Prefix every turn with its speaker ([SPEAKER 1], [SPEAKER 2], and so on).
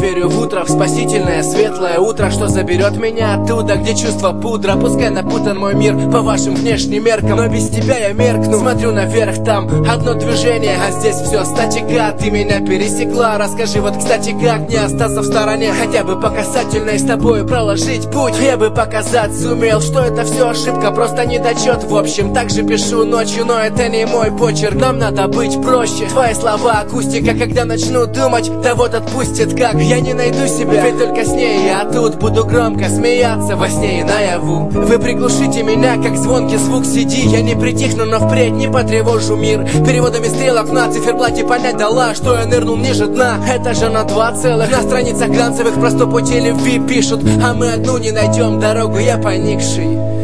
[SPEAKER 1] верю в утро, в спасительное светлое утро, что заберет меня оттуда, где чувство пудра. Пускай напутан мой мир по вашим внешним меркам, но без тебя я меркну. Смотрю наверх, там одно движение, а здесь все статика. Ты меня пересекла, расскажи вот кстати, как не остаться в стороне, хотя бы по касательной с тобой проложить путь. Я бы показать сумел, что это все ошибка, просто недочет. В общем, так же пишу ночью, но это не мой почерк. Нам надо быть проще. Твои слова акустика, когда начну думать, да вот отпустит как. Я не найду себя, ведь только с ней я тут буду громко смеяться во сне и наяву. Вы приглушите меня, как звонкий звук CD. Я не притихну, но впредь не потревожу мир переводами стрелок на циферблате. Понять дала, что я нырнул ниже дна. Это же на 2 целых. На страницах глянцевых просто по любви пишут, а мы одну не найдем дорогу, я поникший.